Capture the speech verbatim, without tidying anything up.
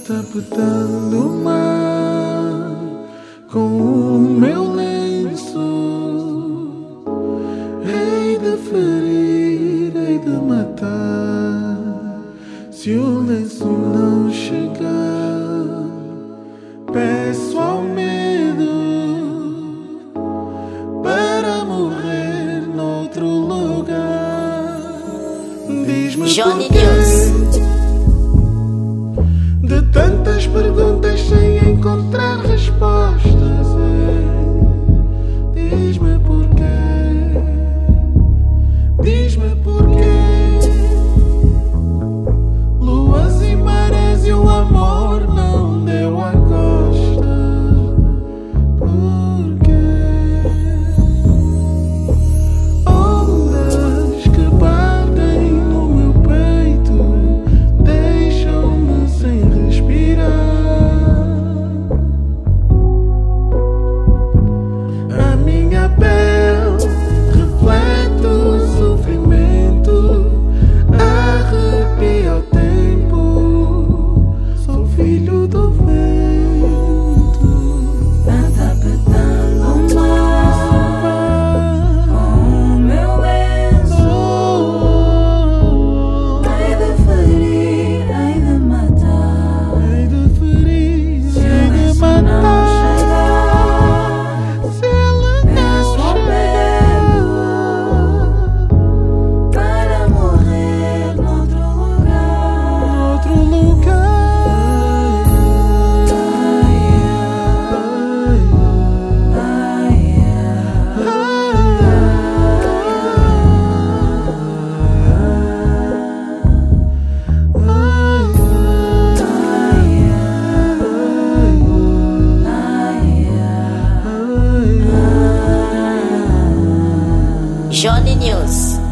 tapetando o mar com o meu lenço. Hei de ferir, hei de matar, se o lenço não chegar. Peço ao medo para morrer noutro lugar. Diz-me Johnny porquê News. de tantas perguntas sem encontrar respostas. é. Diz-me porquê, diz-me porquê. Luas e marés e o amor não deu a costa. Porquê? Ondas que batem no meu peito deixam-me sem respirar. A minha pele reflete o sofrimento, arrepia o tempo. Sou filho do vento. Tá tapetando o mar com o meu lenço. Hei de ferir, hei de matar, Hei de ferir, se o hei de lenço não matar. chegar. Se ele Peço não ao medo para morrer noutro lugar. outro lugar. Johnny News.